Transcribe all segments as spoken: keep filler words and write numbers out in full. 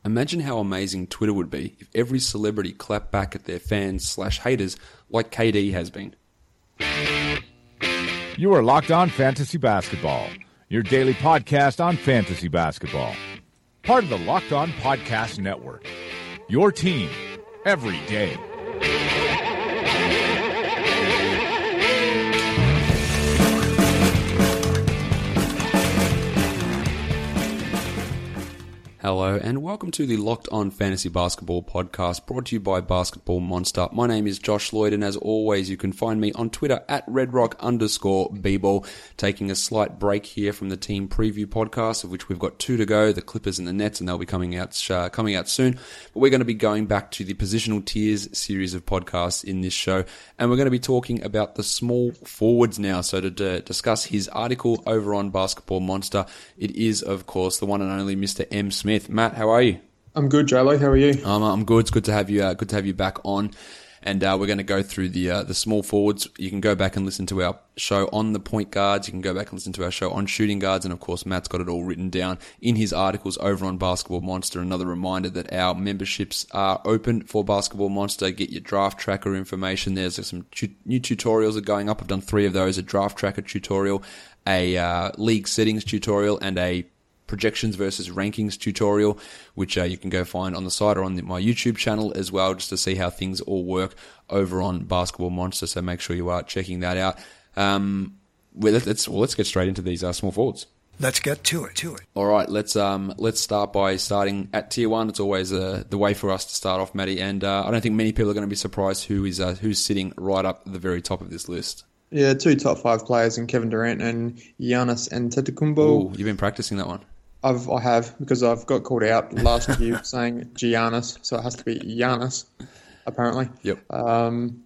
Imagine how amazing Twitter would be if every celebrity clapped back at their fans slash haters like K D has been. You are Locked On Fantasy Basketball, your daily podcast on fantasy basketball. Part of the Locked On Podcast Network, your team every day. Hello and welcome to the Locked On Fantasy Basketball podcast brought to you by Basketball Monster. My name is Josh Lloyd and as always you can find me on Twitter at redrock underscore bball. Taking a slight break here from the team preview podcast, of which we've got two to go, the Clippers and the Nets, and they'll be coming out uh, coming out soon. But we're going to be going back to the Positional Tiers series of podcasts in this show, and we're going to be talking about the small forwards now. So to d- discuss his article over on Basketball Monster, it is of course the one and only Mister M. Smith. Matt, how are you? I'm good, J-Lo. How are you? Um, I'm good. It's good to have you. Uh, good to have you back on, and uh, we're going to go through the uh, the small forwards. You can go back and listen to our show on the point guards. You can go back and listen to our show on shooting guards, and of course, Matt's got it all written down in his articles over on Basketball Monster. Another reminder that our memberships are open for Basketball Monster. Get your draft tracker information. There's some tu- new tutorials that are going up. I've done three of those: a draft tracker tutorial, a uh, league settings tutorial, and a projections versus rankings tutorial, which uh, you can go find on the site or on the, my YouTube channel as well, just to see how things all work over on Basketball Monster. So make sure you are checking that out. Um, well, let's well, let's get straight into these uh, small forwards. Let's get to it. To it. All right, let's um let's start by starting at tier one. It's always uh, the way for us to start off, Matty, and uh, I don't think many people are going to be surprised who is uh, who's sitting right up at the very top of this list. Yeah, two top five players in Kevin Durant and Giannis Antetokounmpo. Oh, you've been practicing that one. I've I have because I've got called out last year saying Giannis, so it has to be Giannis, apparently. Yep. Um,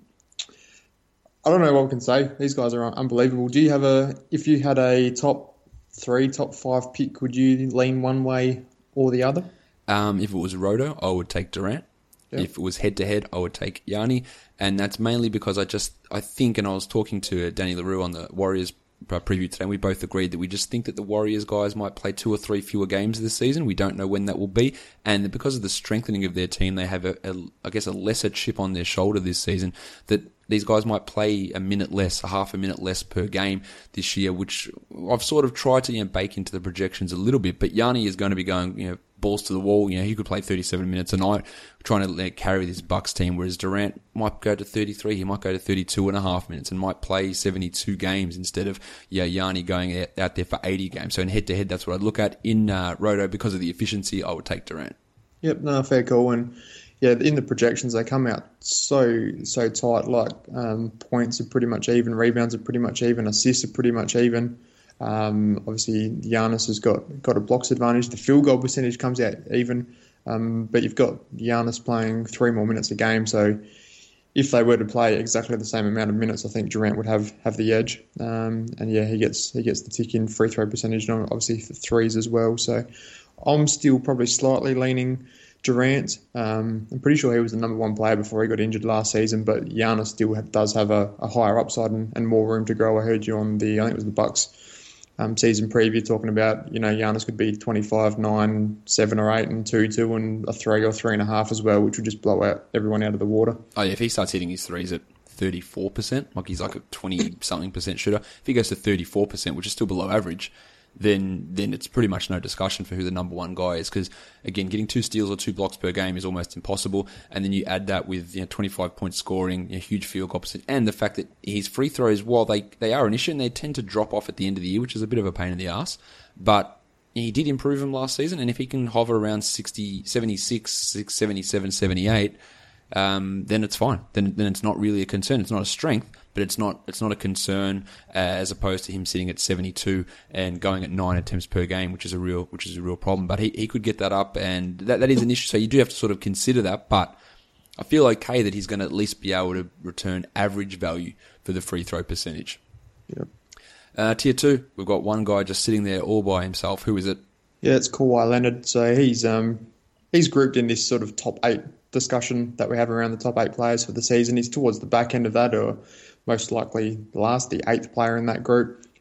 I don't know what we can say. These guys are unbelievable. Do you have a if you had a top three, top five pick, would you lean one way or the other? Um, if it was Roto, I would take Durant. Yep. If it was head to head, I would take Yanni, and that's mainly because I just I think, and I was talking to Danny LaRue on the Warriors preview today, and we both agreed that we just think that the Warriors guys might play two or three fewer games this season. We don't know when that will be, and because of the strengthening of their team, they have a, a I guess a lesser chip on their shoulder this season, that these guys might play a minute less, a half a minute less per game this year, which I've sort of tried to, you know, bake into the projections a little bit. But Yanni is going to be going, you know, balls to the wall. You know, he could play thirty-seven minutes a night trying to like, carry this Bucks team, whereas Durant might go to thirty-three, he might go to thirty-two and a half minutes and might play seventy-two games instead of, yeah, Yanni going out there for eighty games. So in head to head, that's what I'd look at. In uh, Roto, because of the efficiency, I would take Durant. Yep, no, fair call. And yeah, in the projections, they come out so, so tight. Like um, points are pretty much even, rebounds are pretty much even, assists are pretty much even. Um, obviously, Giannis has got, got a blocks advantage. The field goal percentage comes out even. Um, but you've got Giannis playing three more minutes a game. So if they were to play exactly the same amount of minutes, I think Durant would have, have the edge. Um, and yeah, he gets he gets the tick in free throw percentage, and obviously for threes as well. So I'm still probably slightly leaning Durant. Um, I'm pretty sure he was the number one player before he got injured last season, but Giannis still have, does have a, a higher upside and, and more room to grow. I heard you on the, I think it was the Bucks um, season preview talking about, you know, Giannis could be twenty-five, nine, seven or eight and two, two and a three or three and a half as well, which would just blow out everyone out of the water. Oh yeah, if he starts hitting his threes at thirty-four percent, like he's like a twenty-something percent shooter, if he goes to thirty-four percent, which is still below average, then then it's pretty much no discussion for who the number one guy is. Because again, getting two steals or two blocks per game is almost impossible. And then you add that with, you know, twenty-five point scoring, a you know, huge field goal percent, and the fact that his free throws, while they they are an issue and they tend to drop off at the end of the year, which is a bit of a pain in the ass, but he did improve them last season. And if he can hover around sixty, seventy-six, seventy-seven, seventy-eight, um, then it's fine. Then then it's not really a concern. It's not a strength, but it's not it's not a concern uh, as opposed to him sitting at seventy-two and going at nine attempts per game, which is a real which is a real problem. But he, he could get that up, and that that is an issue. So you do have to sort of consider that. But I feel okay that he's going to at least be able to return average value for the free throw percentage. Yep. Uh, tier two, we've got one guy just sitting there all by himself. Who is it? Yeah, it's Kawhi Leonard. So he's um he's grouped in this sort of top eight discussion that we have around the top eight players for the season. He's towards the back end of that, or most likely the last, the eighth player in that group.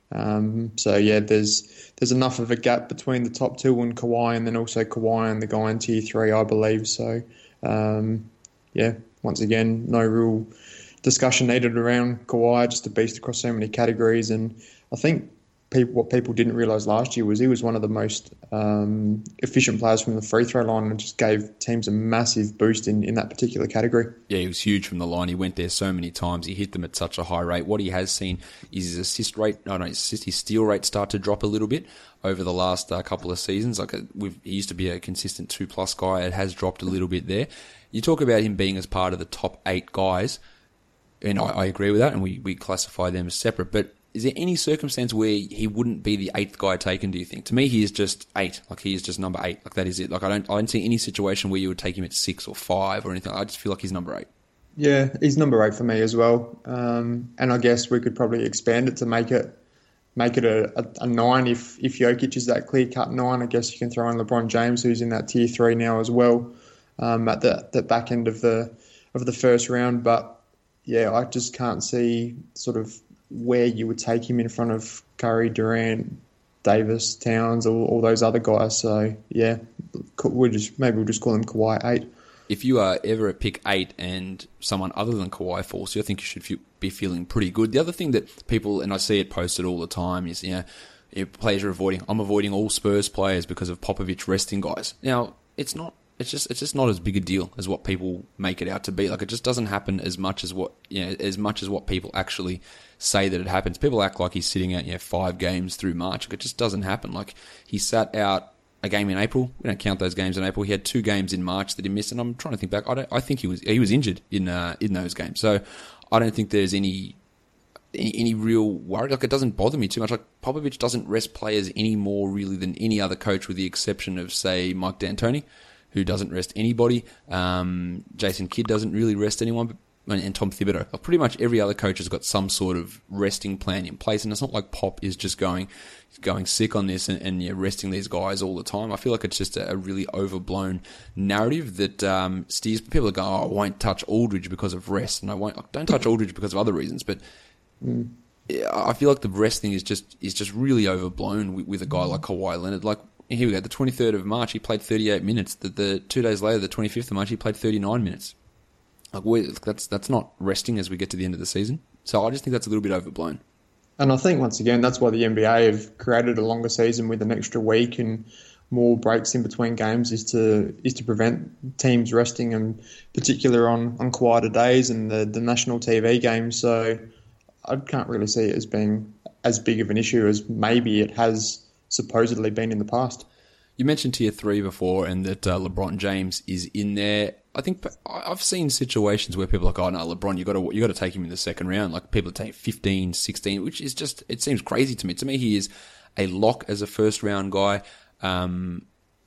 Um, so yeah, there's there's enough of a gap between the top two and Kawhi, and then also Kawhi and the guy in tier three, I believe. So um, yeah, once again, no real discussion needed around Kawhi, just a beast across so many categories. And I think people, what people didn't realise last year was he was one of the most um, efficient players from the free throw line, and just gave teams a massive boost in, in that particular category. Yeah, he was huge from the line. He went there so many times. He hit them at such a high rate. What he has seen is his assist rate, no, no, his, assist, his steal rate start to drop a little bit over the last uh, couple of seasons. Like a, we've, he used to be a consistent two-plus guy. It has dropped a little bit there. You talk about him being as part of the top eight guys, and I, I agree with that, and we, we classify them as separate, but is there any circumstance where he wouldn't be the eighth guy taken, do you think? To me, he is just eight. Like, he is just number eight. Like, that is it. Like, I don't I don't see any situation where you would take him at six or five or anything. I just feel like he's number eight. Yeah, he's number eight for me as well. Um, and I guess we could probably expand it to make it make it a, a, a nine if, if Jokic is that clear-cut nine. I guess you can throw in LeBron James, who's in that tier three now as well, um, at the, the back end of the of the first round. But, yeah, I just can't see sort of where you would take him in front of Curry, Durant, Davis, Towns, all, all those other guys. So, yeah, we'll just maybe we'll just call him Kawhi eight. If you are ever at pick eight and someone other than Kawhi falls, I think you should feel, be feeling pretty good. The other thing that people, and I see it posted all the time, is, you know, you know, players are avoiding, I'm avoiding all Spurs players because of Popovich resting guys. Now, it's not, It's just it's just not as big a deal as what people make it out to be. Like, it just doesn't happen as much as what you know, as much as what people actually say that it happens. People act like he's sitting out, you know, five games through March. Like, it just doesn't happen. Like, he sat out a game in April. We don't count those games in April. He had two games in March that he missed, and I'm trying to think back. I don't. I think he was he was injured in uh, in those games. So I don't think there's any. Any, any real worry. Like, it doesn't bother me too much. Like, Popovich doesn't rest players any more really than any other coach, with the exception of, say, Mike D'Antoni, who doesn't rest anybody. Um, Jason Kidd doesn't really rest anyone, but, and Tom Thibodeau. Like, pretty much every other coach has got some sort of resting plan in place, and it's not like Pop is just going going sick on this and, and you know, resting these guys all the time. I feel like it's just a, a really overblown narrative that um, steers people. Go, oh, I won't touch Aldridge because of rest, and I won't. Like, don't touch Aldridge because of other reasons, but. Mm. I feel like the rest thing is just is just really overblown with, with a guy like Kawhi Leonard. Like, here we go, the twenty-third of March, he played thirty-eight minutes. The, the two days later, the twenty-fifth of March, he played thirty-nine minutes. Like, we, that's that's not resting as we get to the end of the season. So I just think that's a little bit overblown. And I think, once again, that's why the N B A have created a longer season with an extra week and more breaks in between games, is to is to prevent teams resting, and particular on, on quieter days and the, the national T V games. So I can't really see it as being as big of an issue as maybe it has supposedly been in the past. You mentioned tier three before, and that uh, LeBron James is in there. I think I've seen situations where people are like, oh no, LeBron, you got to you got to take him in the second round. Like, people take fifteen, sixteen, which is just, it seems crazy to me. To me, he is a lock as a first round guy. Um,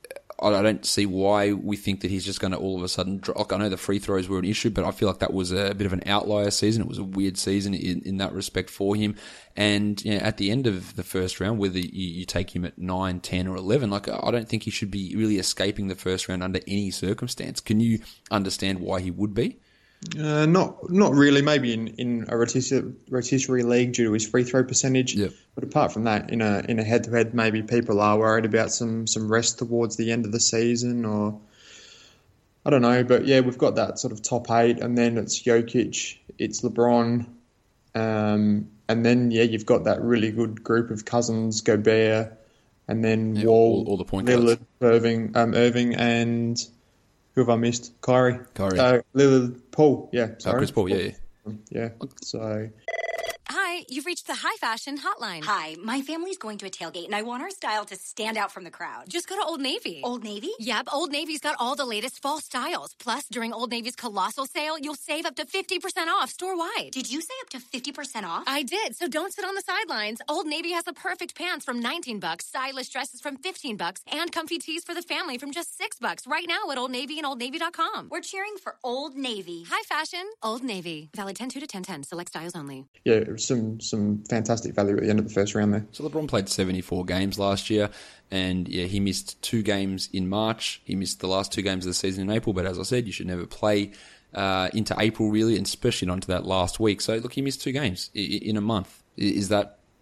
I don't see why we think that he's just going to all of a sudden drop. I know the free throws were an issue, but I feel like that was a bit of an outlier season. It was a weird season in, in that respect for him. And, you know, at the end of the first round, whether you, you take him at nine, ten or eleven, like, I don't think he should be really escaping the first round under any circumstance. Can you understand why he would be? Uh, not not really. Maybe in, in a rotisserie, rotisserie league due to his free throw percentage. Yep. But apart from that, in a in a head to head, maybe people are worried about some some rest towards the end of the season, or I don't know. But yeah, we've got that sort of top eight, and then it's Jokic, it's LeBron, um, and then yeah, you've got that really good group of Cousins, Gobert, and then yeah, Wall, all, all the point Lillard, Irving, um, Irving, and. Who have I missed? Kyrie. Kyrie. Uh, Lillard. Paul. Yeah. Sorry. Oh, Chris Paul. Yeah. Yeah. Yeah. So. Hi, you've reached the High Fashion Hotline. Hi, my family's going to a tailgate, and I want our style to stand out from the crowd. Just go to Old Navy. Old Navy? Yep, Old Navy's got all the latest fall styles. Plus, during Old Navy's colossal sale, you'll save up to fifty percent off store-wide. Did you say up to fifty percent off? I did, so don't sit on the sidelines. Old Navy has the perfect pants from nineteen bucks, stylish dresses from fifteen bucks, and comfy tees for the family from just six bucks right now at Old Navy and old navy dot com. We're cheering for Old Navy. High fashion, Old Navy. Valid ten two to ten ten. Select styles only. Yeah, some some fantastic value at the end of the first round there. So LeBron played seventy-four games last year, and yeah, he missed two games in March. He missed the last two games of the season in April, but as I said, you should never play uh, into April really, and especially not into that last week. So look, he missed two games in a month. Is that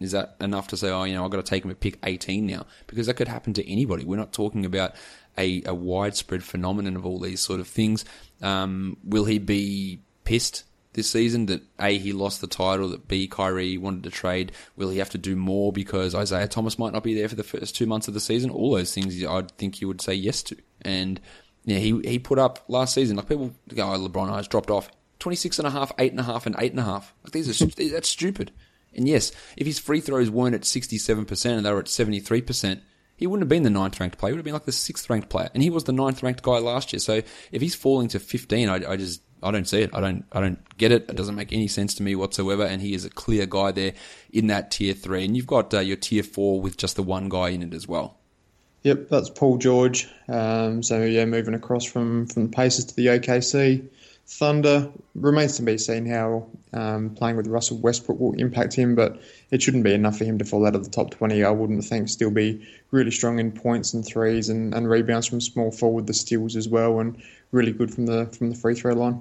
Is that enough to say, oh, you know, I've got to take him at pick eighteen now? Because that could happen to anybody. We're not talking about a, a widespread phenomenon of all these sort of things. Um, will he be pissed this season that A, he lost the title, that B, Kyrie wanted to trade? Will he have to do more because Isaiah Thomas might not be there for the first two months of the season? All those things I'd think you would say yes to. And yeah, he he put up last season, like people go, oh, LeBron has dropped off. twenty-six and a half, eight and a half, and eight and a half. Like these are, that's stupid. And yes, if his free throws weren't at sixty-seven percent and they were at seventy-three percent, he wouldn't have been the ninth ranked player. He would have been like the sixth ranked player. And he was the ninth ranked guy last year. So if he's falling to fifteen, I, I just, I don't see it. I don't, I don't get it. It doesn't make any sense to me whatsoever. And he is a clear guy there in that tier three. And you've got uh, your tier four with just the one guy in it as well. Yep, that's Paul George. Um, so yeah, moving across from, from the Pacers to the O K C Thunder. Remains to be seen how um, playing with Russell Westbrook will impact him, but it shouldn't be enough for him to fall out of the top twenty. I wouldn't think. Still be really strong in points and threes and, and rebounds from small forward, the steals as well, and really good from the from the free throw line.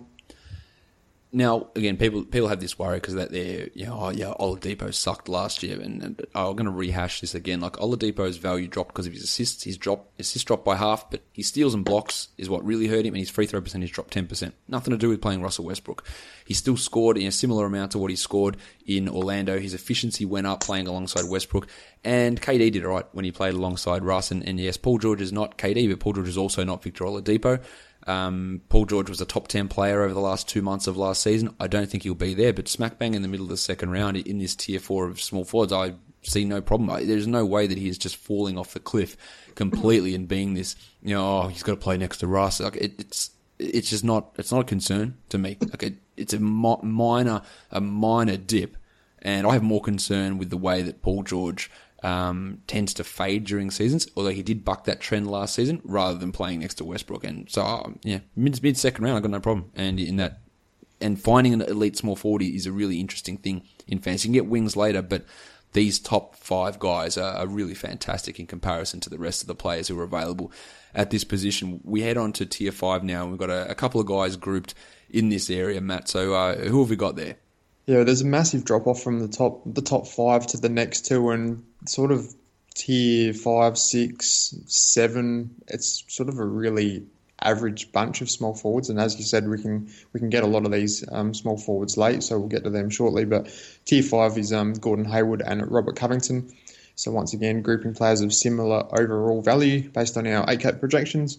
Now, again, people people have this worry because that they're, you know, oh yeah, Oladipo sucked last year, and, and I'm going to rehash this again. Like Oladipo's value dropped because of his assists. His drop assists dropped by half, but his steals and blocks is what really hurt him, and his free throw percentage dropped ten percent. Nothing to do with playing Russell Westbrook. He still scored in a similar amount to what he scored in Orlando. His efficiency went up playing alongside Westbrook, and K D did it right when he played alongside Russ. And, and yes, Paul George is not K D, but Paul George is also not Victor Oladipo. Um, Paul George was a top ten player over the last two months of last season. I don't think he'll be there, but smack bang in the middle of the second round in this tier four of small forwards, I see no problem. There's no way that he is just falling off the cliff completely and being this, you know, oh, he's got to play next to Russ. Like it, it's, it's just not, it's not a concern to me. Like it, it's a mi- minor, a minor dip, and I have more concern with the way that Paul George Um, tends to fade during seasons, although he did buck that trend last season rather than playing next to Westbrook. And so, uh, yeah, mid, mid second round, I've got no problem. And in that, and finding an elite small forward is a really interesting thing in fantasy. You can get wings later, but these top five guys are, are really fantastic in comparison to the rest of the players who are available at this position. We head on to tier five now, and we've got a, a couple of guys grouped in this area, Matt. So, uh, who have we got there? Yeah, there's a massive drop off from the top the top five to the next two, and sort of tier five, six, seven. It's sort of a really average bunch of small forwards, and as you said, we can we can get a lot of these um, small forwards late, so we'll get to them shortly. But tier five is um, Gordon Hayward and Robert Covington. So once again, grouping players of similar overall value based on our eight cap projections.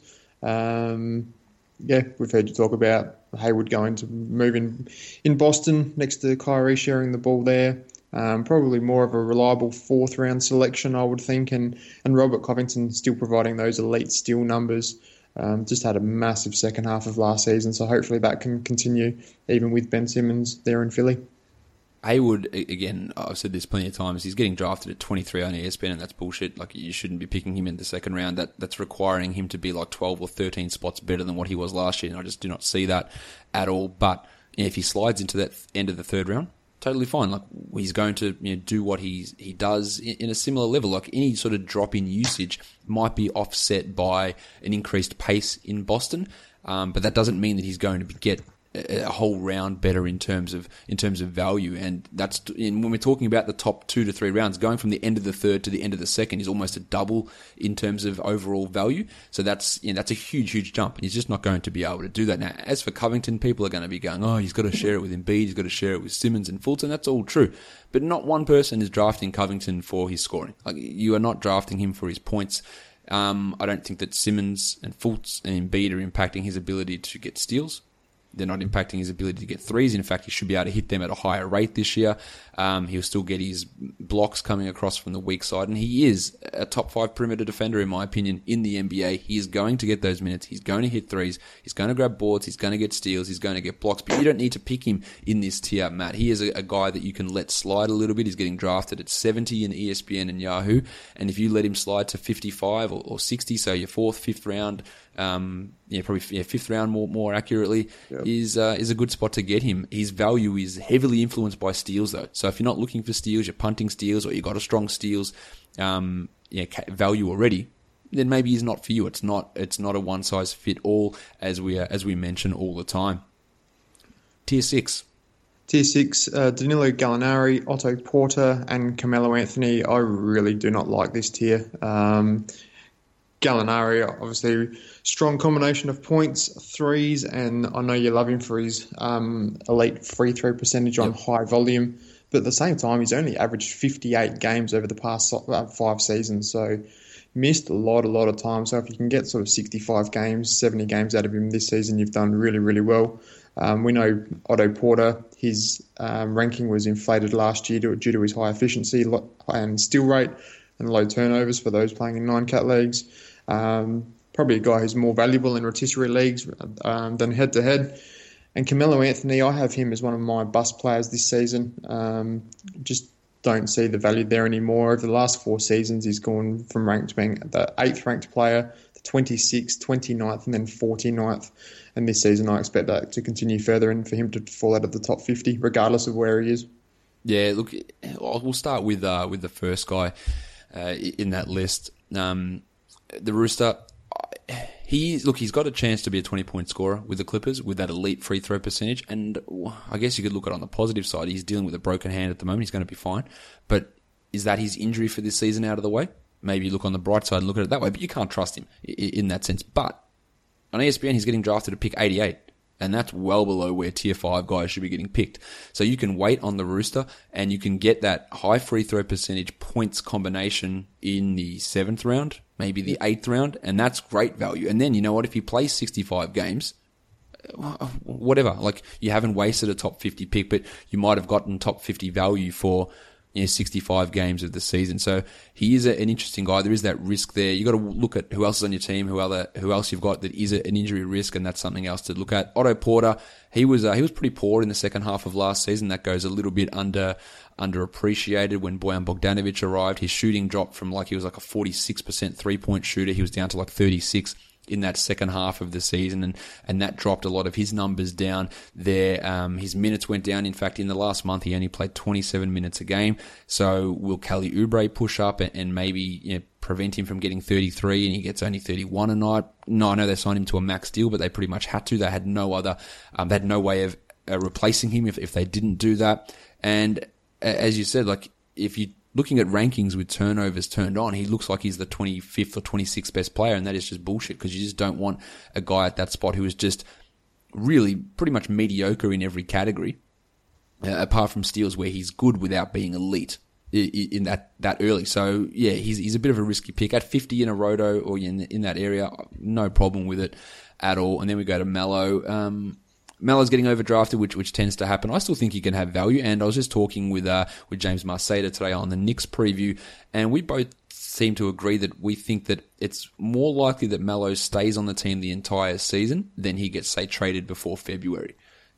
Um, yeah, we've heard you talk about Hayward going to move in, in Boston next to Kyrie sharing the ball there. Um, probably more of a reliable fourth round selection, I would think, and, and Robert Covington still providing those elite steal numbers. Um, just had a massive second half of last season, so hopefully that can continue even with Ben Simmons there in Philly. Hayward, again, I've said this plenty of times, he's getting drafted at twenty-three on E S P N, and that's bullshit. Like, you shouldn't be picking him in the second round. That That's requiring him to be like twelve or thirteen spots better than what he was last year, and I just do not see that at all. But you know, if he slides into that end of the third round, totally fine. Like, he's going to, you know, do what he's, he does in, in a similar level. Like, any sort of drop in usage might be offset by an increased pace in Boston, um, but that doesn't mean that he's going to be, get a whole round better in terms of in terms of value. And that's and when we're talking about the top two to three rounds, going from the end of the third to the end of the second is almost a double in terms of overall value. So that's, you know, that's a huge, huge jump. And he's just not going to be able to do that. Now, as for Covington, people are going to be going, oh, he's got to share it with Embiid, he's got to share it with Simmons and Fulton. That's all true. But not one person is drafting Covington for his scoring. Like, you are not drafting him for his points. Um, I don't think that Simmons and Fultz and Embiid are impacting his ability to get steals. They're not impacting his ability to get threes. In fact, he should be able to hit them at a higher rate this year. Um, he'll still get his blocks coming across from the weak side. And he is a top five perimeter defender, in my opinion, in the N B A. He is going to get those minutes. He's going to hit threes. He's going to grab boards. He's going to get steals. He's going to get blocks. But you don't need to pick him in this tier, Matt. He is a, a guy that you can let slide a little bit. He's getting drafted at seventy in E S P N and Yahoo. And if you let him slide to fifty-five or, or sixty, so your fourth, fifth round, um, yeah, probably yeah, fifth round more more accurately, yep. is uh, is a good spot to get him. His value is heavily influenced by steals, though. So if you're not looking for steals, you're punting steals, or you got a strong steals um, yeah, value already, then maybe he's not for you. It's not it's not a one size fit all, as we uh, as we mention all the time. Tier six. Tier six, uh, Danilo Gallinari, Otto Porter, and Carmelo Anthony. I really do not like this tier. Um, Gallinari, obviously, strong combination of points, threes, and I know you love him for his um, elite free throw percentage on yep. high volume. But at the same time, he's only averaged fifty-eight games over the past uh, five seasons. So missed a lot, a lot of time. So if you can get sort of sixty-five games, seventy games out of him this season, you've done really, really well. Um, we know Otto Porter, his um, ranking was inflated last year due, due to his high efficiency and steal rate and low turnovers for those playing in nine-cat leagues. Um, probably a guy who's more valuable in rotisserie leagues um, than head-to-head. And Carmelo Anthony, I have him as one of my bust players this season. Um, just don't see the value there anymore. Over the last four seasons, he's gone from ranked being the eighth ranked player to twenty-sixth, twenty-ninth, and then forty-ninth. And this season, I expect that to continue further and for him to fall out of the top fifty, regardless of where he is. Yeah, look, we'll start with uh, with the first guy uh, in that list. Um, the Rooster, he look, he's got a chance to be a twenty-point scorer with the Clippers with that elite free throw percentage. And I guess you could look at it on the positive side. He's dealing with a broken hand at the moment. He's going to be fine. But is that his injury for this season out of the way? Maybe you look on the bright side and look at it that way. But you can't trust him in that sense. But on E S P N, he's getting drafted to pick eighty-eight. And that's well below where tier five guys should be getting picked. So you can wait on the Rooster and you can get that high free throw percentage points combination in the seventh round, maybe the eighth round, and that's great value. And then, you know what, if he plays sixty-five games, whatever, like you haven't wasted a top fifty pick, but you might have gotten top fifty value for, you know, sixty-five games of the season. So he is a, an interesting guy. There is that risk there. You got to look at who else is on your team, who other, who else you've got that is a, an injury risk, and that's something else to look at. Otto Porter, he was uh, he was pretty poor in the second half of last season. That goes a little bit under underappreciated when Bojan Bogdanovic arrived. His shooting dropped from like he was like a forty-six percent three point shooter. He was down to like thirty-six in that second half of the season, and, and that dropped a lot of his numbers down there. Um, his minutes went down. In fact, in the last month, he only played twenty-seven minutes a game. So will Kelly Oubre push up and, and maybe, you know, prevent him from getting thirty-three and he gets only thirty-one a night? No, I know they signed him to a max deal, but they pretty much had to. They had no other, um, they had no way of uh, replacing him if, if they didn't do that. And uh, as you said, like if you looking at rankings with turnovers turned on, he looks like he's the twenty-fifth or twenty-sixth best player, and that is just bullshit because you just don't want a guy at that spot who is just really pretty much mediocre in every category, uh, apart from steals where he's good without being elite in that, that early. So yeah, he's, he's a bit of a risky pick. At fifty in a roto or in, in that area, no problem with it at all. And then we go to Melo. Um, Melo's getting overdrafted, which which tends to happen. I still think he can have value, and I was just talking with uh with James Marceda today on the Knicks preview, and we both seem to agree that we think that it's more likely that Melo stays on the team the entire season than he gets, say, traded before February.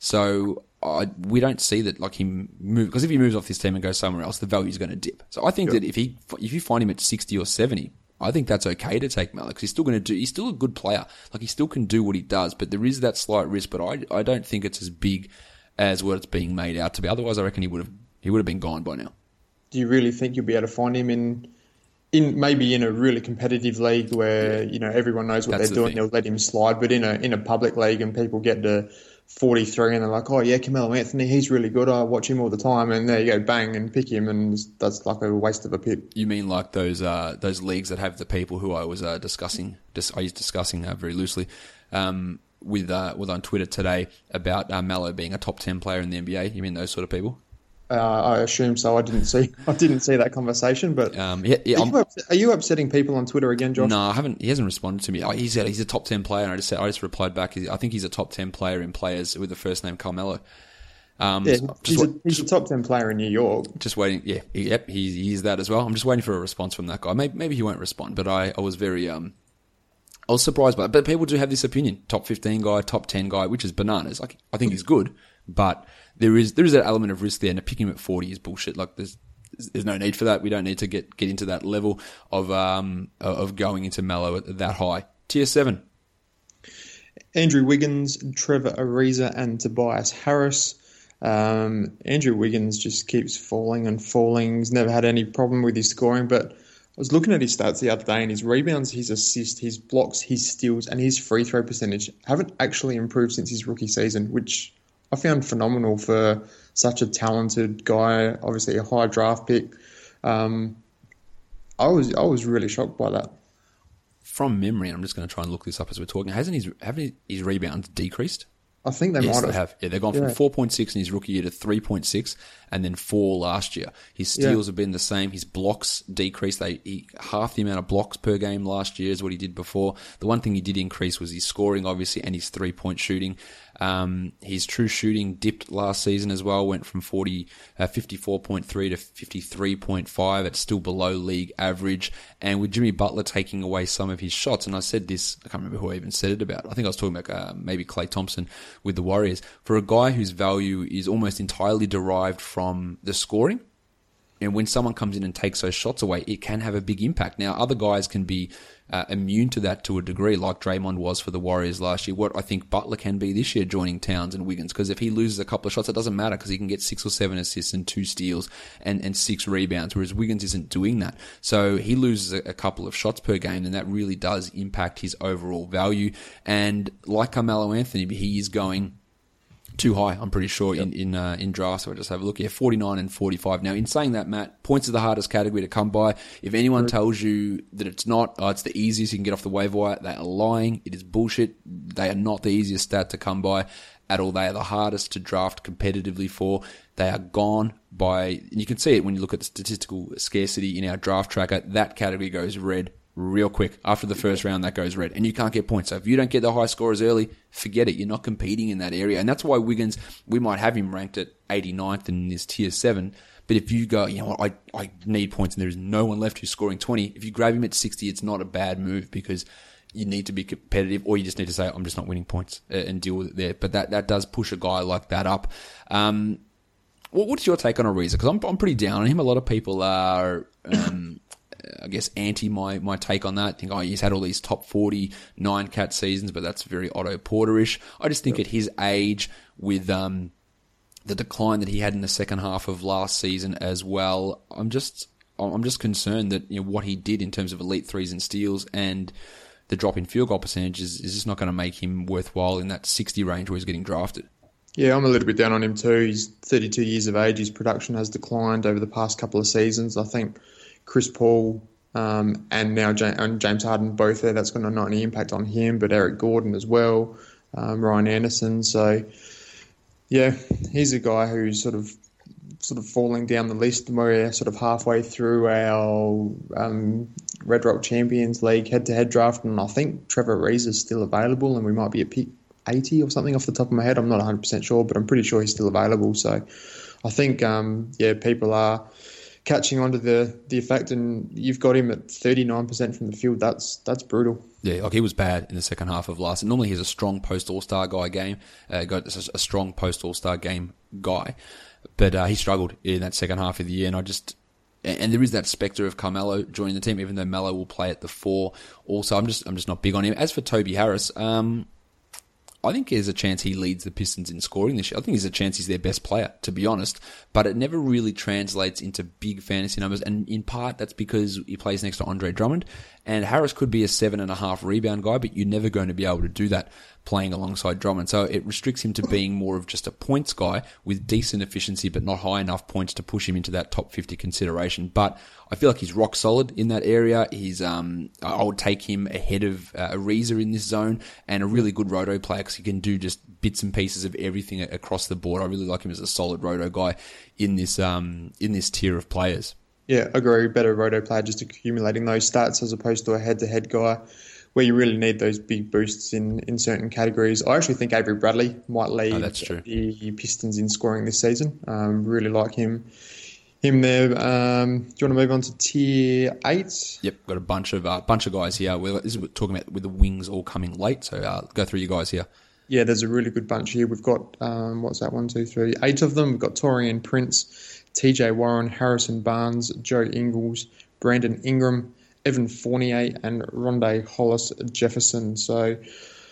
So uh, we don't see that like him move, because if he moves off this team and goes somewhere else, the value is going to dip. So I think yep. that if he if you find him at sixty or seventy, I think that's okay to take Melo because he's still going to do, he's still a good player. Like he still can do what he does, but there is that slight risk, but I, I don't think it's as big as what it's being made out to be. Otherwise, I reckon he would have, he would have been gone by now. Do you really think you'll be able to find him in, in maybe in a really competitive league where, you know, everyone knows what that's they're the doing, thing. They'll let him slide, but in a, in a public league and people get to forty-three and they're like, oh yeah, Carmelo Anthony, he's really good, I watch him all the time, and there you go, bang, and pick him, and that's like a waste of a pick. You mean like those uh, those leagues that have the people who I was uh, discussing, dis- I was discussing uh, very loosely um, with uh, with on Twitter today about uh, Melo being a top ten player in the N B A? You mean those sort of people? Uh, I assume so. I didn't see. I didn't see that conversation. But um, yeah, yeah, are, you upset, are you upsetting people on Twitter again, Josh? No, I haven't. He hasn't responded to me. Oh, he's a, he's a top ten player, and I just said, I just replied back. I think he's a top ten player in players with the first name Carmelo. Um, yeah, he's, a, he's a top ten player in New York. Just waiting. Yeah, he, yep, he, he is that as well. I'm just waiting for a response from that guy. Maybe, maybe he won't respond, but I, I was very um, I was surprised by it. But people do have this opinion: top fifteen guy, top ten guy, which is bananas. Like I think he's good, but there is there is that element of risk there, and to pick him at forty is bullshit. Like there's there's no need for that. We don't need to get, get into that level of um of going into Melo at that high. Tier seven. Andrew Wiggins, Trevor Ariza, and Tobias Harris. Um, Andrew Wiggins just keeps falling and falling. He's never had any problem with his scoring, but I was looking at his stats the other day, and his rebounds, his assists, his blocks, his steals, and his free throw percentage haven't actually improved since his rookie season, which I found phenomenal for such a talented guy. Obviously, a high draft pick. Um, I was I was really shocked by that. From memory, and I'm just going to try and look this up as we're talking. Hasn't his haven't his rebounds decreased? I think they yes, might they have. have. Yeah, they've gone yeah. from four point six in his rookie year to three point six, and then four last year. His steals yeah. have been the same. His blocks decreased. They he, half the amount of blocks per game last year is what he did before. The one thing he did increase was his scoring, obviously, and his three point shooting. Um, his true shooting dipped last season as well. Went from forty, uh, fifty-four point three to fifty-three point five. It's still below league average. And with Jimmy Butler taking away some of his shots, and I said this, I can't remember who I even said it about. I think I was talking about uh, maybe Klay Thompson with the Warriors. For a guy whose value is almost entirely derived from the scoring, and when someone comes in and takes those shots away, it can have a big impact. Now, other guys can be uh, immune to that to a degree, like Draymond was for the Warriors last year. What I think Butler can be this year, joining Towns and Wiggins, because if he loses a couple of shots, it doesn't matter because he can get six or seven assists and two steals and, and six rebounds, whereas Wiggins isn't doing that. So he loses a, a couple of shots per game, and that really does impact his overall value. And like Carmelo Anthony, he is going too high, I'm pretty sure, yep. in in, uh, in drafts. So I just have a look here, forty-nine and forty-five. Now, in saying that, Matt, points are the hardest category to come by. If anyone tells you that it's not, oh, it's the easiest you can get off the waiver wire, they are lying. It is bullshit. They are not the easiest stat to come by at all. They are the hardest to draft competitively for. They are gone by, and you can see it when you look at the statistical scarcity in our draft tracker. That category goes red real quick. After the first round, that goes red. And you can't get points. So if you don't get the high scorers early, forget it. You're not competing in that area. And that's why Wiggins, we might have him ranked at eighty-ninth in this tier seven. But if you go, you know what, I, I need points and there's no one left who's scoring twenty, if you grab him at sixty, it's not a bad move because you need to be competitive, or you just need to say, I'm just not winning points and deal with it there. But that, that does push a guy like that up. Um, what, what's your take on Ariza? Because I'm, I'm pretty down on him. A lot of people are, um, I guess, anti my, my take on that. I think, oh, he's had all these top forty nine cat seasons, but that's very Otto Porter-ish. I just think yep. at his age, with um, the decline that he had in the second half of last season as well, I'm just I'm just concerned that, you know, what he did in terms of elite threes and steals and the drop in field goal percentage is, is just not going to make him worthwhile in that sixty range where he's getting drafted. Yeah, I'm a little bit down on him too. He's thirty-two years of age. His production has declined over the past couple of seasons. I think Chris Paul um, and now James Harden both there, that's going to not only impact on him, but Eric Gordon as well, um, Ryan Anderson. So, yeah, he's a guy who's sort of sort of falling down the list. We're sort of halfway through our um, Red Rock Champions League head-to-head draft, and I think Trevor Ariza is still available, and we might be at pick eighty or something off the top of my head. I'm not one hundred percent sure, but I'm pretty sure he's still available. So I think, um, yeah, people are catching on to the, the effect, and you've got him at thirty-nine percent from the field. That's that's brutal. Yeah, like he was bad in the second half of last. And normally he's a strong post All-Star guy game, uh, got a strong post All-Star game guy, but uh, he struggled in that second half of the year. And I just, and there is that spectre of Carmelo joining the team, even though Melo will play at the four. Also, I'm just I'm just not big on him. As for Toby Harris, um, I think there's a chance he leads the Pistons in scoring this year. I think there's a chance he's their best player, to be honest. But it never really translates into big fantasy numbers. And in part, that's because he plays next to Andre Drummond. And Harris could be a seven and a half rebound guy, but you're never going to be able to do that playing alongside Drummond. So it restricts him to being more of just a points guy with decent efficiency, but not high enough points to push him into that top fifty consideration. But I feel like he's rock solid in that area. He's, um, I would take him ahead of uh, Ariza in this zone, and a really good roto player because he can do just bits and pieces of everything across the board. I really like him as a solid roto guy in this, um, in this tier of players. Yeah, agree. Better roto player, just accumulating those stats as opposed to a head-to-head guy where you really need those big boosts in, in certain categories. I actually think Avery Bradley might lead oh, that's true. the Pistons in scoring this season. Um, really like him him there. Um, do you want to move on to tier eight? Yep, got a bunch of uh, bunch of guys here. We're, this is what we're talking about with the wings all coming late, so uh, go through you guys here. Yeah, there's a really good bunch here. We've got, um, what's that, one, two, three, eight of them. We've got Taurean Prince, T J Warren, Harrison Barnes, Joe Ingles, Brandon Ingram, Evan Fournier, and Rondae Hollis Jefferson. So, do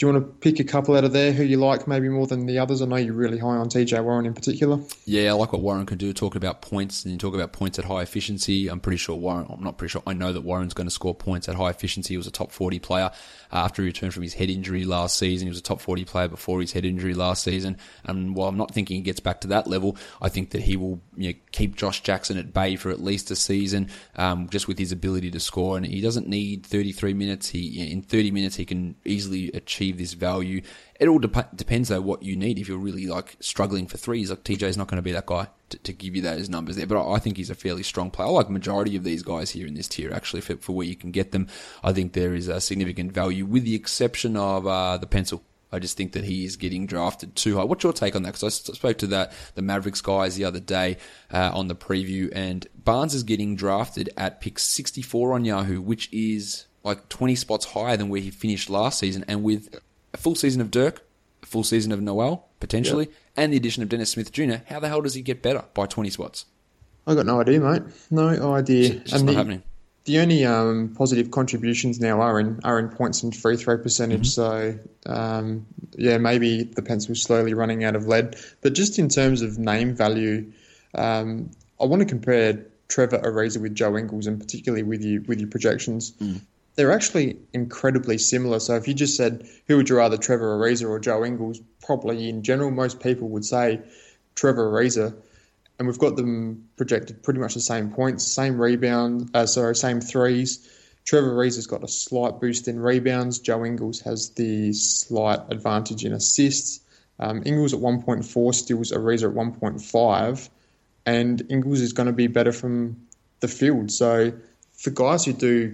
Do you want to pick a couple out of there who you like maybe more than the others? I know you're really high on T J Warren in particular. Yeah, I like what Warren can do. Talking about points, and you talk about points at high efficiency. I'm pretty sure Warren, I'm not pretty sure, I know that Warren's going to score points at high efficiency. He was a top forty player uh, after he returned from his head injury last season. He was a top forty player before his head injury last season. And while I'm not thinking he gets back to that level, I think that he will you know, keep Josh Jackson at bay for at least a season, um, just with his ability to score. And he doesn't need thirty-three minutes. He in thirty minutes he can easily achieve this value. It all dep- depends though what you need. If you're really like struggling for threes, like T J's not going to be that guy to, to give you those numbers there. But I, I think he's a fairly strong player. I like the majority of these guys here in this tier actually for, for where you can get them. I think there is a significant value with the exception of uh, the pencil. I just think that he is getting drafted too high. What's your take on that? Because I spoke to that the Mavericks guys the other day uh, on the preview, and Barnes is getting drafted at pick sixty-four on Yahoo, which is like twenty spots higher than where he finished last season. And with a full season of Dirk, a full season of Noel, potentially, yep. and the addition of Dennis Smith Junior, how the hell does he get better by twenty spots? I got no idea, mate. No idea. It's just and not the, happening. The only um, positive contributions now are in are in points and free throw percentage. Mm-hmm. So, um, yeah, maybe the pencil's slowly running out of lead. But just in terms of name value, um, I want to compare Trevor Ariza with Joe Ingles, and particularly with you with your projections. Mm. They're actually incredibly similar. So if you just said, who would you rather, Trevor Ariza or Joe Ingles? Probably in general, most people would say Trevor Ariza. And we've got them projected pretty much the same points, same rebound, uh, sorry, same threes. Trevor Ariza's got a slight boost in rebounds. Joe Ingles has the slight advantage in assists. Um, Ingles at one point four, Stills Ariza at one point five. And Ingles is going to be better from the field. So for guys who do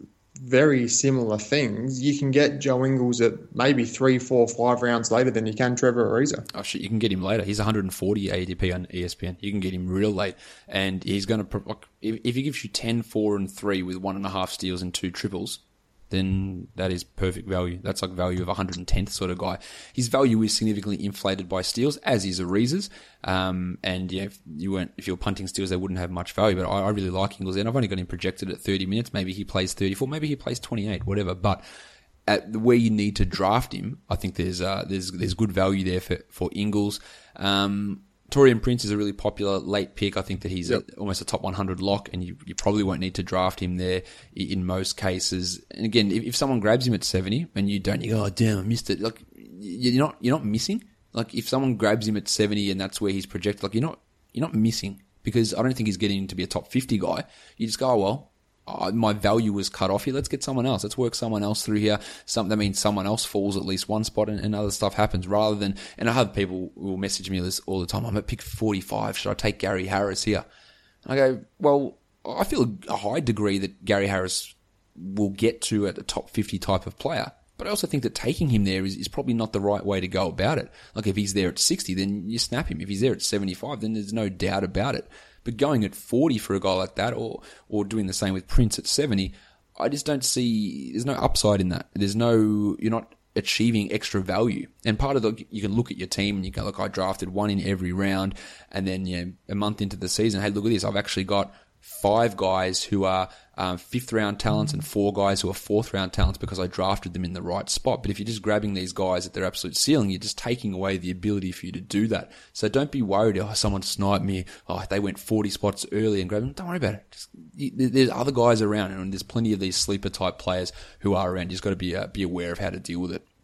very similar things, you can get Joe Ingles at maybe three, four, five rounds later than you can Trevor Ariza. Oh shit, you can get him later. He's one hundred forty A D P on E S P N. You can get him real late, and he's going to if, if he gives you ten, four, and three with one and a half steals and two triples, then that is perfect value. That's like value of one hundred tenth sort of guy. His value is significantly inflated by steals, as is Ariza's. Um, and yeah, if you weren't, if you were punting steals, they wouldn't have much value. But I, I really like Ingles, and I've only got him projected at thirty minutes. Maybe he plays thirty-four, maybe he plays twenty-eight, whatever. But at the where you need to draft him, I think there's uh, there's there's good value there for for Ingles. Um, Taurean Prince is a really popular late pick. I think that he's yep. a, almost a top one hundred lock, and you, you probably won't need to draft him there in most cases. And again, if, if someone grabs him at seventy and you don't, you go, oh damn, I missed it. Like you're not you're not missing. Like if someone grabs him at seventy and that's where he's projected, like you're not you're not missing, because I don't think he's getting to be a top fifty guy. You just go, oh well, oh, my value was cut off here. Let's get someone else. Let's work someone else through here. Some, that means someone else falls at least one spot and, and other stuff happens rather than, and I have people who will message me this all the time. I'm at pick forty-five. Should I take Gary Harris here? And I go, well, I feel a high degree that Gary Harris will get to at a top fifty type of player. But I also think that taking him there is, is probably not the right way to go about it. Like if he's there at sixty, then you snap him. If he's there at seventy-five, then there's no doubt about it. But going at forty for a guy like that, or or doing the same with Prince at seventy, I just don't see, there's no upside in that. There's no, you're not achieving extra value. And part of the, you can look at your team and you go, look, I drafted one in every round, and then you know, a month into the season, hey, look at this, I've actually got five guys who are um, fifth round talents and four guys who are fourth round talents because I drafted them in the right spot. But if you're just grabbing these guys at their absolute ceiling, you're just taking away the ability for you to do that. So don't be worried, oh, someone sniped me, oh, they went forty spots early and grabbed them. Don't worry about it. Just, you, there's other guys around, and there's plenty of these sleeper type players who are around. You've just got to be, uh, be aware of how to deal with it.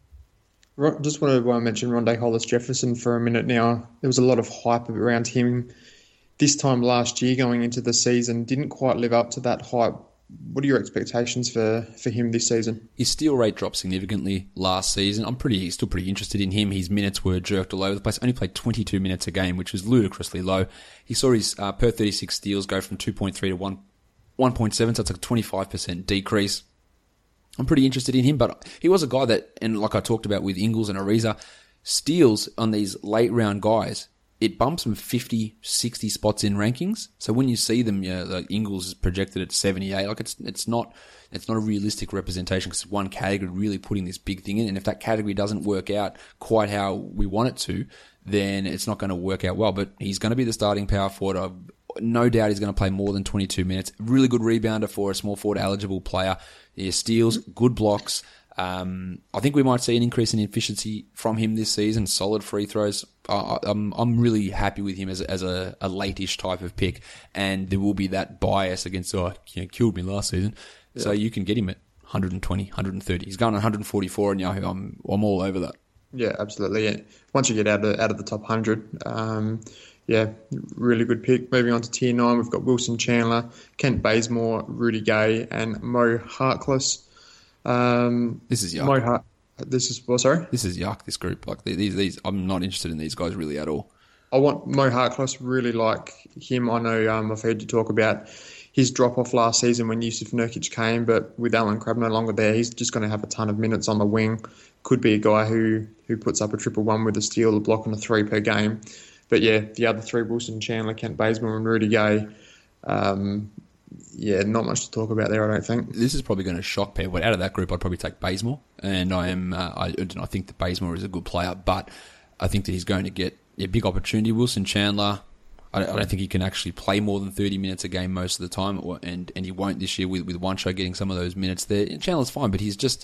Just want to uh, mention Rondae Hollis-Jefferson for a minute now. There was a lot of hype around him this time last year going into the season. Didn't quite live up to that hype. What are your expectations for, for him this season? His steal rate dropped significantly last season. I'm pretty still pretty interested in him. His minutes were jerked all over the place. Only played twenty-two minutes a game, which was ludicrously low. He saw his uh, per thirty-six steals go from two point three to one, one point seven, so it's like a twenty-five percent decrease. I'm pretty interested in him, but he was a guy that, and like I talked about with Ingles and Ariza, steals on these late round guys, it bumps them fifty, sixty spots in rankings. So when you see them, you know, like Ingles is projected at seventy-eight. Like it's it's not it's not a realistic representation because one category really putting this big thing in. And if that category doesn't work out quite how we want it to, then it's not going to work out well. But he's going to be the starting power forward. I've no doubt he's going to play more than twenty-two minutes. Really good rebounder for a small forward eligible player. He steals, good blocks. Um, I think we might see an increase in efficiency from him this season. Solid free throws. I, I'm I'm really happy with him as a, as a, a late-ish type of pick, and there will be that bias against oh, you know, killed me last season. Yeah. So you can get him at one twenty, one thirty. He's going one forty-four in Yahoo. I'm I'm all over that. Yeah, absolutely. Yeah. Once you get out of out of the top one hundred, um, yeah, really good pick. Moving on to tier nine, we've got Wilson Chandler, Kent Bazemore, Rudy Gay, and Mo Harkless. Um, this is yuck. Mo Har- this is, well, sorry? This is yuck, this group. Like these, these, I'm not interested in these guys really at all. I want Mo Harkless, really like him. I know um, I've heard you talk about his drop-off last season when Yusuf Nurkic came, but with Alan Crabb no longer there, he's just going to have a ton of minutes on the wing. Could be a guy who, who puts up a triple one with a steal, a block, and a three per game. But yeah, the other three, Wilson Chandler, Kent Bazemore, and Rudy Gay, um, yeah, not much to talk about there, I don't think. This is probably going to shock people, but out of that group, I'd probably take Bazemore, and I am, uh, I, I think that Bazemore is a good player, but I think that he's going to get a big opportunity. Wilson Chandler, I don't think he can actually play more than thirty minutes a game most of the time, and and he won't this year with, with one show getting some of those minutes there. Chandler's fine, but he's just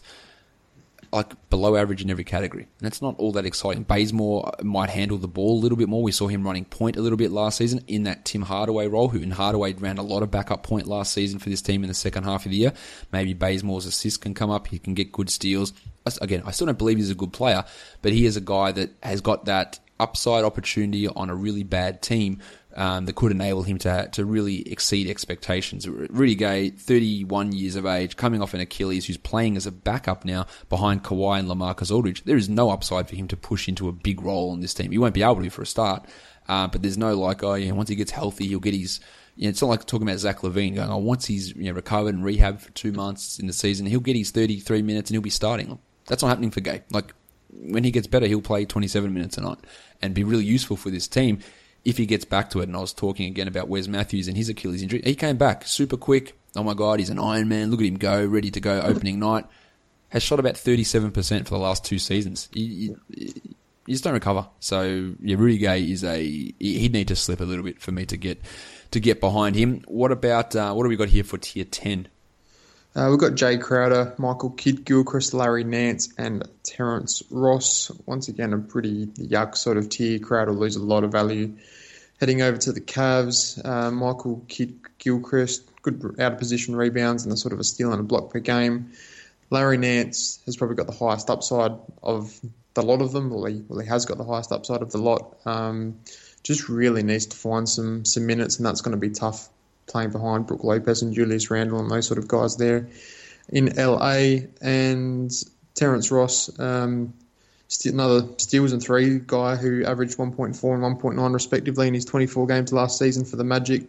like below average in every category. And that's not all that exciting. Bazemore might handle the ball a little bit more. We saw him running point a little bit last season in that Tim Hardaway role, who in Hardaway ran a lot of backup point last season for this team in the second half of the year. Maybe Bazemore's assist can come up. He can get good steals. Again, I still don't believe he's a good player, but he is a guy that has got that upside opportunity on a really bad team um, that could enable him to to really exceed expectations. Rudy Gay, thirty-one years of age, coming off an Achilles, who's playing as a backup now behind Kawhi and LaMarcus Aldridge. There is no upside for him to push into a big role on this team. He won't be able to for a start, uh, but there's no like, oh yeah, once he gets healthy, he'll get his. You know, it's not like talking about Zach LaVine going, oh, once he's you know, recovered and rehab for two months in the season, he'll get his thirty-three minutes and he'll be starting. That's not happening for Gay. Like, when he gets better, he'll play twenty-seven minutes a night and be really useful for this team if he gets back to it. And I was talking again about Wes Matthews and his Achilles injury. He came back super quick. Oh my God, he's an Iron Man. Look at him go, ready to go opening night. Has shot about thirty-seven percent for the last two seasons. You, you, you just don't recover. So, yeah, Rudy Gay is a, he'd need to slip a little bit for me to get to get behind him. What about, uh, what have we got here for tier ten? Uh, we've got Jay Crowder, Michael Kidd-Gilchrist, Larry Nance, and Terrence Ross. Once again, a pretty yuck sort of tier. Crowder lose a lot of value. Heading over to the Cavs, uh, Michael Kidd-Gilchrist, good out-of-position rebounds and a sort of a steal and a block per game. Larry Nance has probably got the highest upside of the lot of them. Well, he, well, he has got the highest upside of the lot. Um, just really needs to find some some minutes, and that's going to be tough, playing behind Brook Lopez and Julius Randle and those sort of guys there in L A. And Terrence Ross, um, another steals and three guy who averaged one point four and one point nine respectively in his twenty-four games last season for the Magic.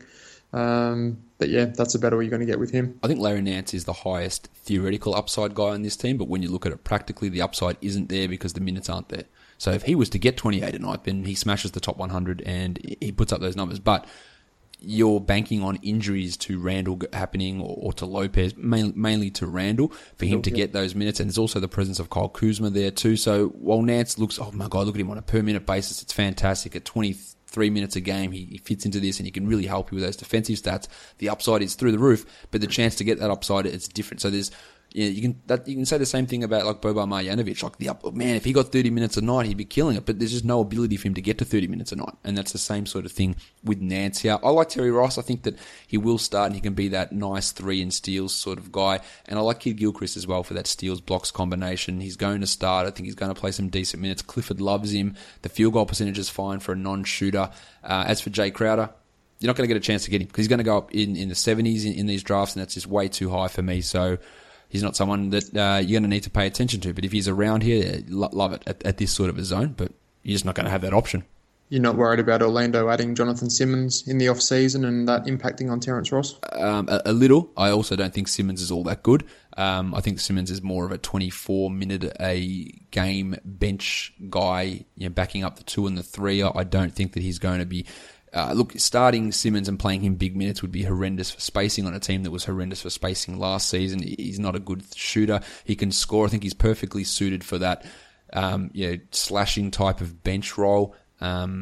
Um, but yeah, that's about all you're going to get with him. I think Larry Nance is the highest theoretical upside guy on this team, but when you look at it practically, the upside isn't there because the minutes aren't there. So if he was to get twenty-eight a night, then he smashes the top one hundred and he puts up those numbers. But you're banking on injuries to Randle happening or, or to Lopez, mainly, mainly to Randle, for him to get those minutes. And there's also the presence of Kyle Kuzma there too. So while Nance looks, oh my God, look at him on a per minute basis, it's fantastic. At twenty-three minutes a game, he, he fits into this and he can really help you with those defensive stats. The upside is through the roof, but the chance to get that upside, it's different. So there's, yeah, you can that you can say the same thing about like Boban Marjanovic. Like the up man, if he got thirty minutes a night, he'd be killing it. But there's just no ability for him to get to thirty minutes a night, and that's the same sort of thing with Nance here. I like Terry Ross. I think that he will start and he can be that nice three and steals sort of guy. And I like Kidd-Gilchrist as well for that steals blocks combination. He's going to start. I think he's going to play some decent minutes. Clifford loves him. The field goal percentage is fine for a non-shooter. Uh, as for Jay Crowder, you're not going to get a chance to get him because he's going to go up in in the seventies in, in these drafts, and that's just way too high for me. So he's not someone that uh, you're going to need to pay attention to. But if he's around here, lo- love it at, at this sort of a zone. But you're just not going to have that option. You're not worried about Orlando adding Jonathan Simmons in the off-season and that impacting on Terrence Ross? Um, a, a little. I also don't think Simmons is all that good. Um, I think Simmons is more of a twenty-four minute a game bench guy, you know, backing up the two and the three. I don't think that he's going to be... Uh, look, starting Simmons and playing him big minutes would be horrendous for spacing on a team that was horrendous for spacing last season. He's not a good shooter. He can score. I think he's perfectly suited for that, um, you know, slashing type of bench role. Um,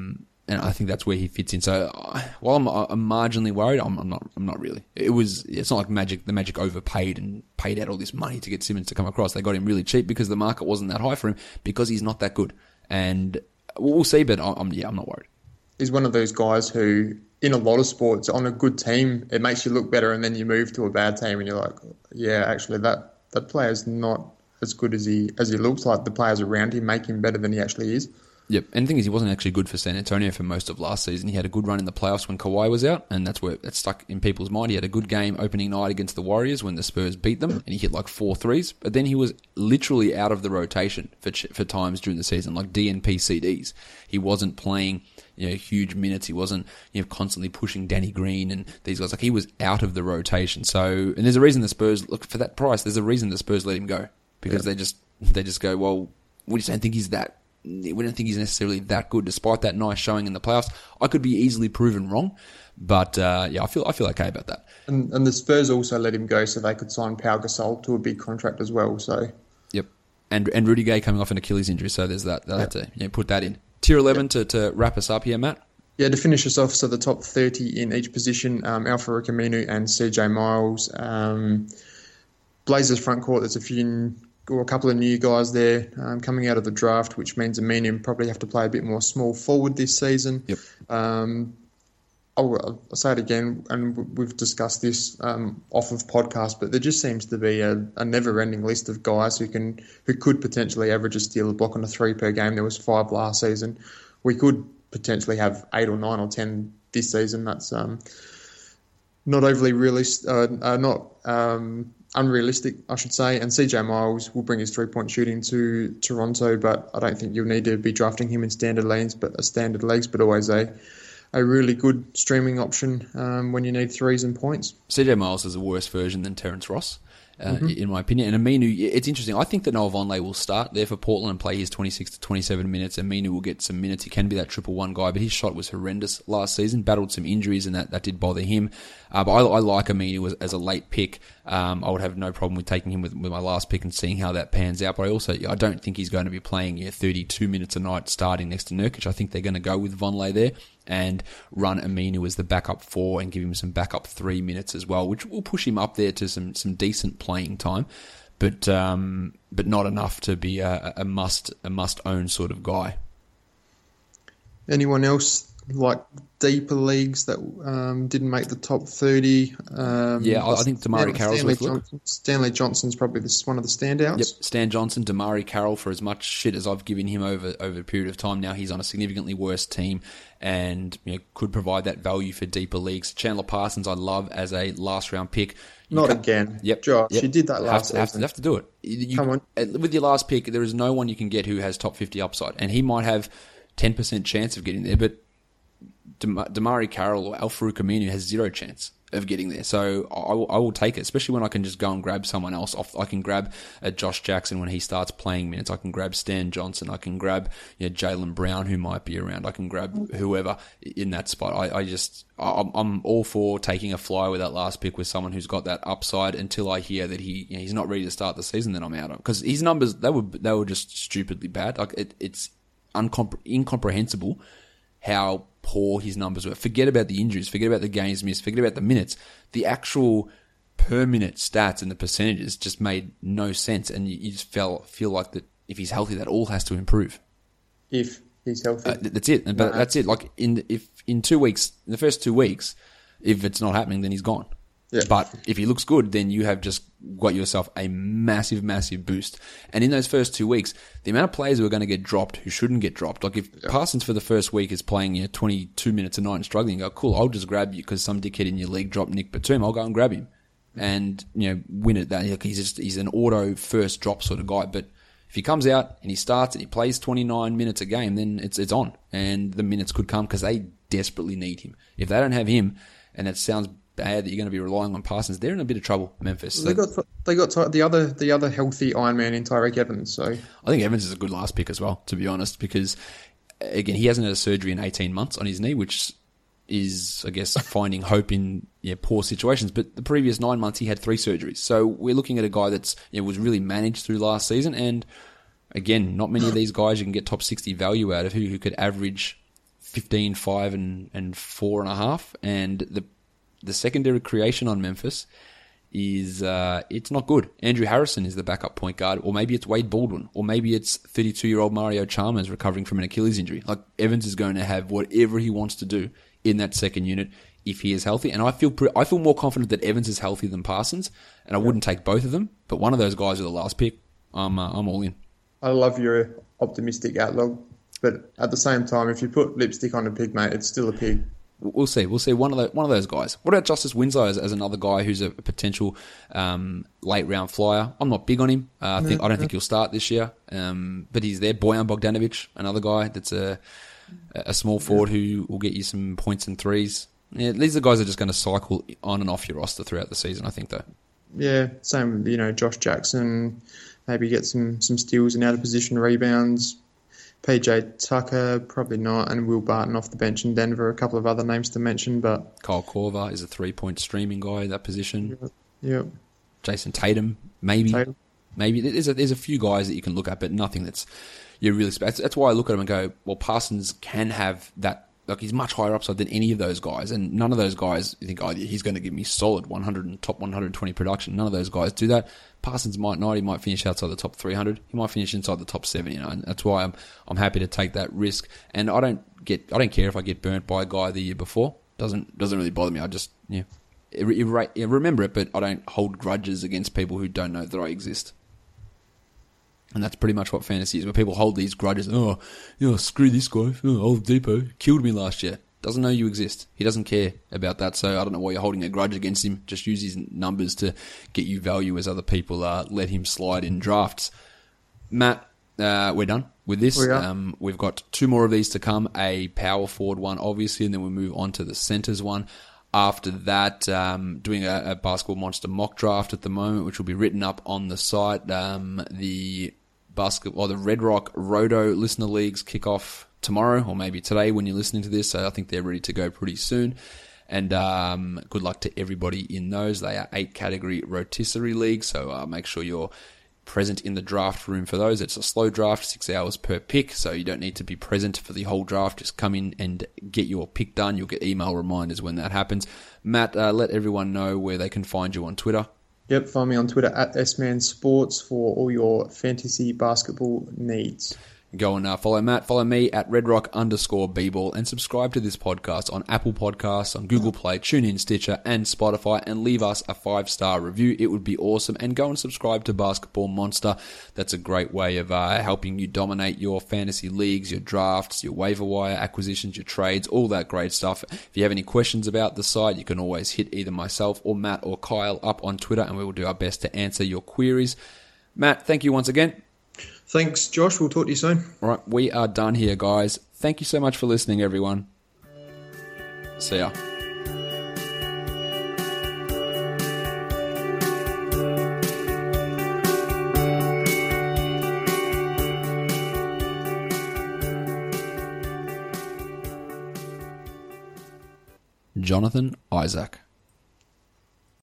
and I think that's where he fits in. So uh, while I'm, I'm marginally worried, I'm, I'm not. I'm not really. It was. It's not like Magic. The Magic overpaid and paid out all this money to get Simmons to come across. They got him really cheap because the market wasn't that high for him because he's not that good. And we'll see. But I'm yeah, I'm not worried. He's one of those guys who, in a lot of sports, on a good team, it makes you look better, and then you move to a bad team, and you're like, yeah, actually, that that player's not as good as he as he looks like. The players around him make him better than he actually is. Yep, and the thing is, he wasn't actually good for San Antonio for most of last season. He had a good run in the playoffs when Kawhi was out, and that's where that stuck in people's mind. He had a good game opening night against the Warriors when the Spurs beat them, and he hit like four threes. But then he was literally out of the rotation for for times during the season, like D N P C Ds. He wasn't playing, you know, huge minutes. He wasn't, you know, constantly pushing Danny Green and these guys. Like, he was out of the rotation. So, and there's a reason the Spurs look for that price. There's a reason the Spurs let him go because yeah. they just they just go, well, we just don't think he's that. We don't think he's necessarily that good, despite that nice showing in the playoffs. I could be easily proven wrong, but uh, yeah, I feel I feel okay about that. And, and the Spurs also let him go so they could sign Pau Gasol to a big contract as well. So yep, and and Rudy Gay coming off an Achilles injury, so there's that. They'll yep. have to, you know, put that in. Tier eleven yep. to, to wrap us up here, Matt. Yeah, to finish us off, so the top thirty in each position: um, Al-Farouq Aminu and C J Miles. Um, Blazers front court. There's a few. Or a couple of new guys there um, coming out of the draft, which means Aminu probably have to play a bit more small forward this season. Yep. Um, I'll, I'll say it again, and we've discussed this um, off of podcast, but there just seems to be a, a never-ending list of guys who can who could potentially average a steal, a block, on a three per game. There was five last season. We could potentially have eight or nine or ten this season. That's um, not overly realistic. Uh, uh, not. Um, Unrealistic, I should say, and C J Miles will bring his three-point shooting to Toronto, but I don't think you'll need to be drafting him in standard lanes, but a standard leagues, but always a a really good streaming option um, when you need threes and points. C J Miles is a worse version than Terrence Ross, uh, mm-hmm. in my opinion. And Aminu, it's interesting. I think that Noah Vonleh will start there for Portland and play his twenty-six to twenty-seven minutes. Aminu will get some minutes. He can be that triple one guy, but his shot was horrendous last season. Battled some injuries, and that, that did bother him. Uh, but I, I like Aminu as, as a late pick. Um, I would have no problem with taking him with, with my last pick and seeing how that pans out. But I also, I don't think he's going to be playing you know, thirty-two minutes a night starting next to Nurkic. I think they're going to go with Vonleh there and run Aminu as the backup four and give him some backup three minutes as well, which will push him up there to some, some decent playing time, but um, but not enough to be a, a must a must own sort of guy. Anyone else like deeper leagues that um, didn't make the top thirty? Um, yeah, I think Damari Carroll's Stanley, worth a look. Johnson, Stanley Johnson's probably this, one of the standouts. Yep, Stan Johnson, Damari Carroll, for as much shit as I've given him over over a period of time now, he's on a significantly worse team and you know, could provide that value for deeper leagues. Chandler Parsons, I love as a last round pick. You Not can, again. Yep, Josh, yep. you did that last have to, season. Have to, have to do it. You, Come on. With your last pick, there is no one you can get who has top fifty upside, and he might have ten percent chance of getting there, but Damari Carroll or Al-Farouq Aminu has zero chance of getting there. So I will, I will take it, especially when I can just go and grab someone else off. I can grab a Josh Jackson when he starts playing minutes. I can grab Stan Johnson. I can grab you know, Jaylen Brown, who might be around. I can grab whoever in that spot. I, I just, I'm, I'm all for taking a flyer with that last pick with someone who's got that upside until I hear that he, you know, he's not ready to start the season. Then I'm out of, because his numbers, they were, they were just stupidly bad. Like it, it's uncompre- incomprehensible how poor his numbers were. Forget about the injuries, forget about the games missed, forget about the minutes. The actual per minute stats and the percentages just made no sense, and you, you just felt feel like that if he's healthy, that all has to improve. If he's healthy, uh, that's it. But no. that's it. Like in if in two weeks, in the first two weeks, if it's not happening, then he's gone. Yeah. But if he looks good, then you have just got yourself a massive, massive boost. And in those first two weeks, the amount of players who are going to get dropped who shouldn't get dropped. Like if yeah. Parsons for the first week is playing you know, twenty-two minutes a night and struggling, you go, cool, I'll just grab you because some dickhead in your league dropped Nick Batum. I'll go and grab him and you know win it. That he's just he's an auto first drop sort of guy. But if he comes out and he starts and he plays twenty-nine minutes a game, then it's it's on, and the minutes could come because they desperately need him. If they don't have him, and it sounds bad that you're going to be relying on Parsons, they're in a bit of trouble, Memphis. So they got they got the other the other healthy Iron Man in Tyreke Evans. So I think Evans is a good last pick as well, to be honest, because again he hasn't had a surgery in eighteen months on his knee, which is I guess finding hope in yeah, poor situations. But the previous nine months he had three surgeries, so we're looking at a guy that's you know, was really managed through last season. And again, not many of these guys you can get top sixty value out of who who could average fifteen, five, and, and four and a half. And the the secondary creation on Memphis is uh, it's not good. Andrew Harrison is the backup point guard, or maybe it's Wade Baldwin, or maybe it's thirty-two-year-old Mario Chalmers recovering from an Achilles injury. Like, Evans is going to have whatever he wants to do in that second unit if he is healthy. And I feel pre- I feel more confident that Evans is healthy than Parsons, and I wouldn't take both of them. But one of those guys with the last pick, I'm uh, I'm all in. I love your optimistic outlook, but at the same time, if you put lipstick on a pig, mate, it's still a pig. We'll see. We'll see one of the, one of those guys. What about Justice Winslow as, as another guy who's a potential um, late round flyer? I'm not big on him. Uh, I think I don't think he'll start this year, um, but he's there. Bojan Bogdanovic, another guy that's a a small forward who will get you some points and threes. Yeah, these are the guys that are just going to cycle on and off your roster throughout the season, I think, though. Yeah, same with, you know, Josh Jackson. Maybe get some, some steals and out of position rebounds. P J Tucker, probably not, and Will Barton off the bench in Denver. A couple of other names to mention, but Kyle Korver is a three-point streaming guy in that position. Yep. yep. Jason Tatum, maybe. Tatum. Maybe. There's a, there's a few guys that you can look at, but nothing that's you're really... That's, that's why I look at him and go, well, Parsons can have that... Like, he's much higher upside than any of those guys, and none of those guys, you think, oh, he's going to give me solid one hundred and top one hundred twenty production. None of those guys do that. Parsons might not. He might finish outside the top three hundred. He might finish inside the top seven. You know, and that's why I'm I'm happy to take that risk. And I don't get I don't care if I get burnt by a guy the year before. Doesn't doesn't really bother me. I just yeah, remember it, but I don't hold grudges against people who don't know that I exist. And that's pretty much what fantasy is, where people hold these grudges. Oh, you know, screw this guy. Oh, old Depot killed me last year. Doesn't know you exist. He doesn't care about that, so I don't know why you're holding a grudge against him. Just use his numbers to get you value as other people uh, let him slide in drafts. Matt, uh, we're done with this. We um, we've got two more of these to come, a power forward one, obviously, and then we move on to the centers one. After that, um, doing a, a Basketball Monster mock draft at the moment, which will be written up on the site. Um, the basketball, or the Red Rock Roto Listener Leagues kick off tomorrow, or maybe today when you're listening to this. So I think they're ready to go pretty soon. And um, good luck to everybody in those. They are eight category rotisserie leagues, so uh, make sure you're present in the draft room for those. It's a slow draft, six hours per pick, so you don't need to be present for the whole draft. Just come in and get your pick done. You'll get email reminders when that happens. Matt, uh, let everyone know where they can find you on Twitter. Yep, find me on Twitter at S Man Sports for all your fantasy basketball needs. Go and uh, follow Matt, follow me at redrock underscore bball, and subscribe to this podcast on Apple Podcasts, on Google Play, TuneIn, Stitcher, and Spotify, and leave us a five-star review. It would be awesome. And go and subscribe to Basketball Monster. That's a great way of uh, helping you dominate your fantasy leagues, your drafts, your waiver wire acquisitions, your trades, all that great stuff. If you have any questions about the site, you can always hit either myself or Matt or Kyle up on Twitter, and we will do our best to answer your queries. Matt, thank you once again. Thanks, Josh. We'll talk to you soon. All right, we are done here, guys. Thank you so much for listening, everyone. See ya. Jonathan Isaac.